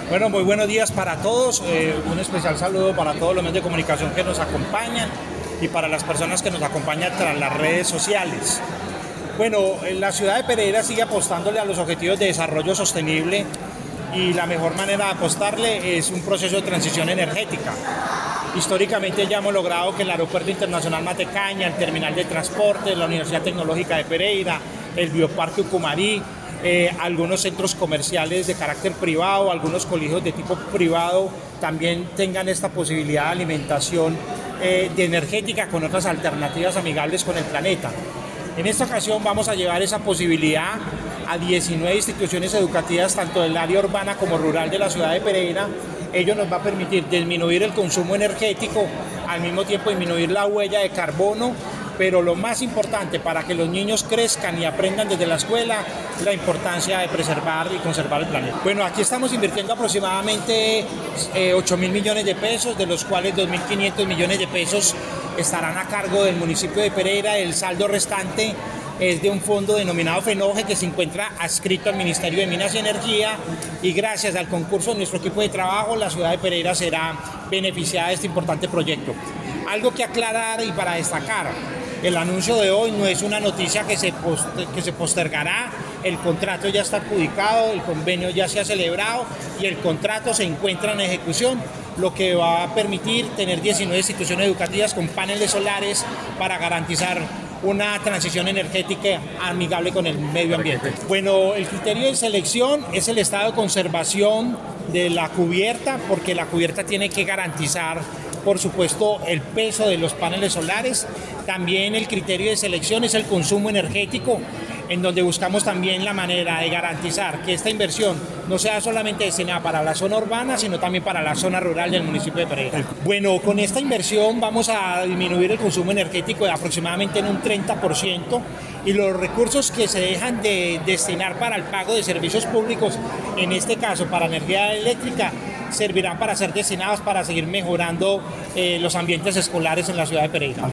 Bueno, muy buenos días para todos. Un especial saludo para todos los medios de comunicación que nos acompañan y para las personas que nos acompañan tras las redes sociales. Bueno, la ciudad de Pereira sigue apostándole a los objetivos de desarrollo sostenible y la mejor manera de apostarle es un proceso de transición energética. Históricamente ya hemos logrado que el Aeropuerto Internacional Matecaña, el Terminal de Transporte, la Universidad Tecnológica de Pereira, el Bioparque Ucumarí, algunos centros comerciales de carácter privado, algunos colegios de tipo privado también tengan esta posibilidad de alimentación de energética con otras alternativas amigables con el planeta. En esta ocasión vamos a llevar esa posibilidad a 19 instituciones educativas, tanto del área urbana como rural de la ciudad de Pereira. Ello nos va a permitir disminuir el consumo energético, al mismo tiempo disminuir la huella de carbono, pero lo más importante para que los niños crezcan y aprendan desde la escuela, la importancia de preservar y conservar el planeta. Bueno, aquí estamos invirtiendo aproximadamente 8.000 millones de pesos, de los cuales 2.500 millones de pesos estarán a cargo del municipio de Pereira. El saldo restante es de un fondo denominado FENOGE que se encuentra adscrito al Ministerio de Minas y Energía, y gracias al concurso de nuestro equipo de trabajo la ciudad de Pereira será beneficiada de este importante proyecto. Algo que aclarar y para destacar: el anuncio de hoy no es una noticia que se postergará. El contrato ya está adjudicado, el convenio ya se ha celebrado y el contrato se encuentra en ejecución, lo que va a permitir tener 19 instituciones educativas con paneles solares para garantizar una transición energética amigable con el medio ambiente. Bueno, el criterio de selección es el estado de conservación de la cubierta, porque la cubierta tiene que garantizar, por supuesto, el peso de los paneles solares. También el criterio de selección es el consumo energético, en donde buscamos también la manera de garantizar que esta inversión no sea solamente destinada para la zona urbana, sino también para la zona rural del municipio de Pereira. Bueno, con esta inversión vamos a disminuir el consumo energético de aproximadamente en un 30%, y los recursos que se dejan de destinar para el pago de servicios públicos, en este caso para energía eléctrica, servirán para ser destinados para seguir mejorando los ambientes escolares en la ciudad de Pereira.